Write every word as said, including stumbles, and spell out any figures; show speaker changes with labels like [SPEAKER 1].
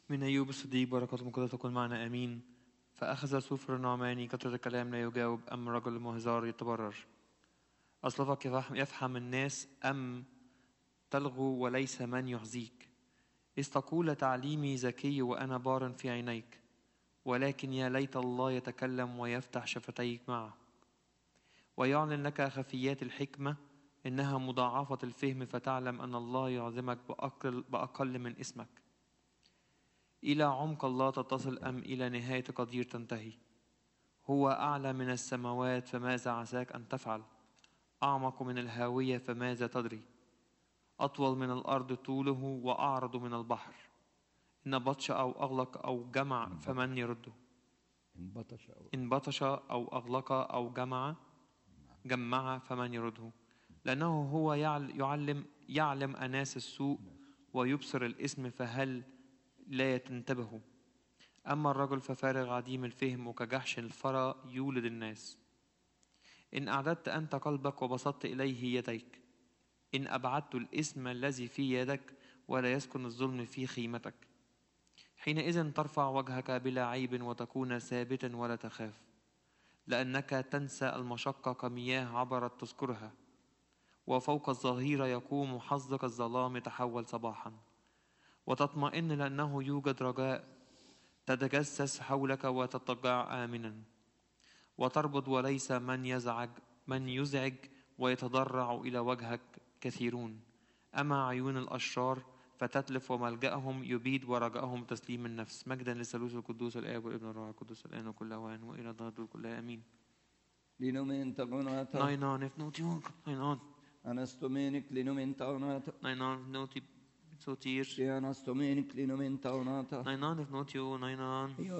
[SPEAKER 1] من أيوب الصديق بركة مقدسة تكون معنا آمين. فأخذ سفر النعماني كثرة الكلام لا يجاوب، أم رجل المهزار يتبرر. أصلفك يفحم الناس أم تلغو وليس من يحزيك. إذ تقول تعليمي ذكي وأنا بار في عينيك، ولكن يا ليت الله يتكلم ويفتح شفتيك معه ويعلن لك خفيات الحكمة، إنها مضاعفة الفهم، فتعلم أن الله يعظمك بأقل, بأقل من اسمك. إلى عمق الله تتصل أم إلى نهاية قدير تنتهي؟ هو أعلى من السماوات، فماذا عساك أن تفعل؟ أعمق من الهاوية، فماذا تدري؟ أطول من الأرض طوله، وأعرض من البحر. إن بطش أو أغلق أو جمع فمن يرده؟
[SPEAKER 2] إن بطش أو
[SPEAKER 1] إن بطش أو أغلق أو جمع جمع فمن يرده؟ لأنه هو يعلم يعلم أناس السوء ويبصر الإثم، فهل لا تنتبه؟ أما الرجل ففارغ عديم الفهم، وكجحش الفرى يولد الناس. إن أعددت أنت قلبك وبسطت إليه يديك، إن أبعدت الإثم الذي في يدك ولا يسكن الظلم في خيمتك، حينئذ ترفع وجهك بلا عيب وتكون ثابتا ولا تخاف، لأنك تنسى المشقة كمياه عبرت تذكرها، وفوق الظهيرة يقوم حظك الظلام تحول صباحا، وتطمئن لأنه يوجد رجاء، تتجسس حولك وتضطجع آمنا، وتربض وليس من يزعج من يزعج ويتضرع إلى وجهك كثيرون. أما عيون الأشرار فتتلف، وملجأهم يبيد ورجائهم تسليم النفس. مجدا للثالوث القدوس الآب والابن والروح القدس الآن وكل أوان وإلى الدهر كلها آمين.
[SPEAKER 2] لنومين تغناتا
[SPEAKER 1] Nainan if noti onk, nainan,
[SPEAKER 2] أنستومينك لنومين تغناتا
[SPEAKER 1] nainan if noti sotir,
[SPEAKER 2] أنستومينك لنومين تغناتا
[SPEAKER 1] nainan if noti o, nainan.